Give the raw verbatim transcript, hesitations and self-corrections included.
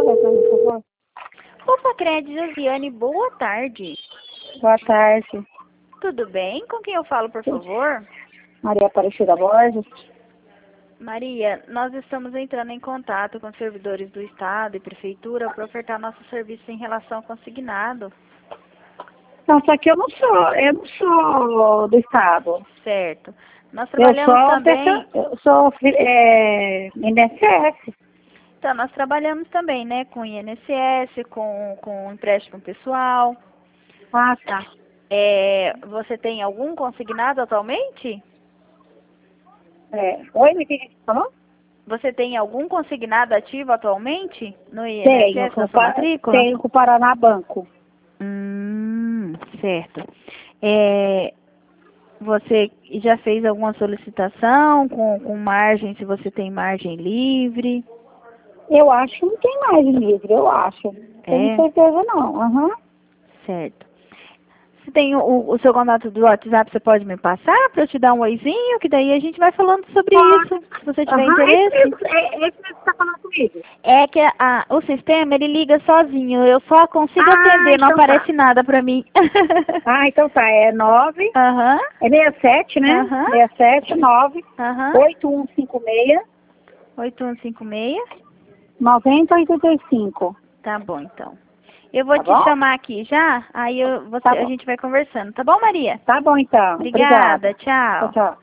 Fala, por favor. Opa, Cred, Josiane, boa tarde. Boa tarde. Tudo bem? Com quem eu falo, por favor? Maria Aparecida Borges. Maria, nós estamos entrando em contato com servidores do Estado e Prefeitura para ofertar nosso serviço em relação ao consignado. Não, só que eu não sou, eu não sou do Estado. Certo. Nós Eu trabalhamos sou, também... eu sou é, I N S S. Então, nós trabalhamos também, né, com I N S S, com, com empréstimo pessoal. Ah, tá. É, você tem algum consignado atualmente? É. Oi, me que que você falou? Você tem algum consignado ativo atualmente no I N S Tenho, S, com na o sua Pa- matrícula? tenho com o Paraná Banco. Hum, certo. É, você já fez alguma solicitação com, com margem, se você tem margem livre? Eu acho que não tem mais livre, eu acho. Tenho É, certeza não. Aham. certo. Você tem o, o seu contato do WhatsApp, você pode me passar para eu te dar um oizinho, que daí a gente vai falando sobre isso, se você tiver Aham, esse interesse. mesmo, é, esse mesmo que você tá falando comigo. É que a, a- o sistema, ele liga sozinho, eu só consigo Ah, atender, não então tá. aparece nada para mim. Ah, então tá, é nove, Aham, é sessenta e sete, né? aham, sessenta e sete, nove, aham. oito um cinco seis, oito um cinco seis. nove zero oito cinco. Tá bom, então. Eu vou Tá te bom? chamar aqui já, aí eu, você, Tá a bom. gente vai conversando. Tá bom, Maria? Tá bom, então. Obrigada, Obrigada. Tchau, tchau. tchau.